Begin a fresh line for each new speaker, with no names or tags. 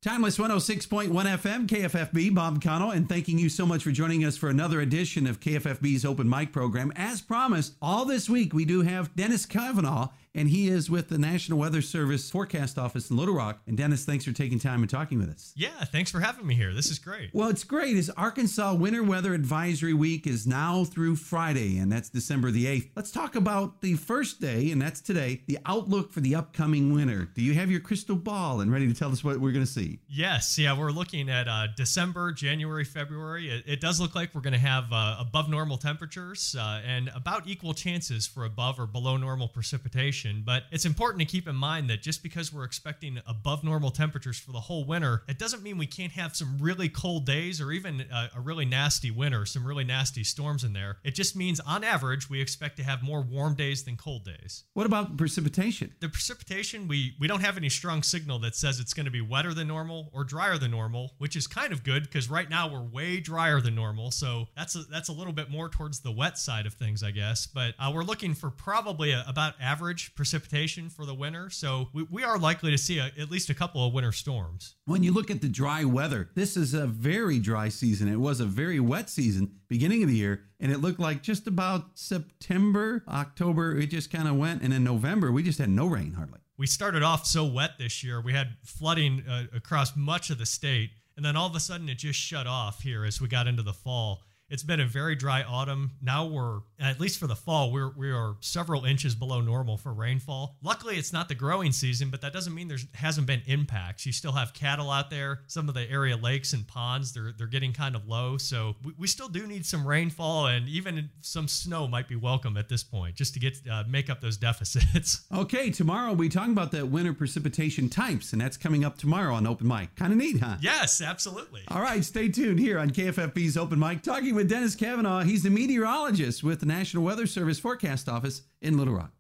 Timeless 106.1 FM, KFFB, Bob McConnell, and thanking you so much for joining us for another edition of KFFB's Open Mic program. As promised, all this week we do have Dennis Kavanaugh, and he is with the National Weather Service Forecast Office in Little Rock. And Dennis, thanks for taking time and talking with us.
Yeah, thanks for having me here. This is great.
Well, it's great. As Arkansas Winter Weather Advisory Week is now through Friday, and that's December the 8th. Let's talk about the first day, and that's today, the outlook for the upcoming winter. Do you have your crystal ball and ready to tell us what we're going to see?
Yes, yeah, we're looking at December, January, February. It does look like we're going to have above normal temperatures and about equal chances for above or below normal precipitation. But it's important to keep in mind that just because we're expecting above normal temperatures for the whole winter, it doesn't mean we can't have some really cold days or even a really nasty winter, some really nasty storms in there. It just means on average, we expect to have more warm days than cold days.
What about precipitation?
The precipitation, we don't have any strong signal that says it's going to be wetter than normal or drier than normal, which is kind of good because right now we're way drier than normal. So that's a little bit more towards the wet side of things, I guess. But we're looking for probably about average precipitation for the winter. So we are likely to see at least a couple of winter storms.
When you look at the dry weather, this is a very dry season. It was a very wet season beginning of the year, and it looked like just about September, October, it just kind of went. And in November, we just had no rain hardly.
We started off so wet this year. We had flooding across much of the state, and then all of a sudden it just shut off here as we got into the fall. It's been a very dry autumn. Now we're, at least for the fall, we are several inches below normal for rainfall. Luckily, it's not the growing season, but that doesn't mean there hasn't been impacts. You still have cattle out there. Some of the area lakes and ponds, they're getting kind of low. So we still do need some rainfall, and even some snow might be welcome at this point just to get make up those deficits.
Okay, tomorrow we'll be talking about the winter precipitation types, and that's coming up tomorrow on Open Mic. Kind of neat, huh?
Yes, absolutely.
All right, stay tuned here on KFFB's Open Mic, talking with Dennis Kavanaugh. He's the meteorologist with the National Weather Service Forecast Office in Little Rock.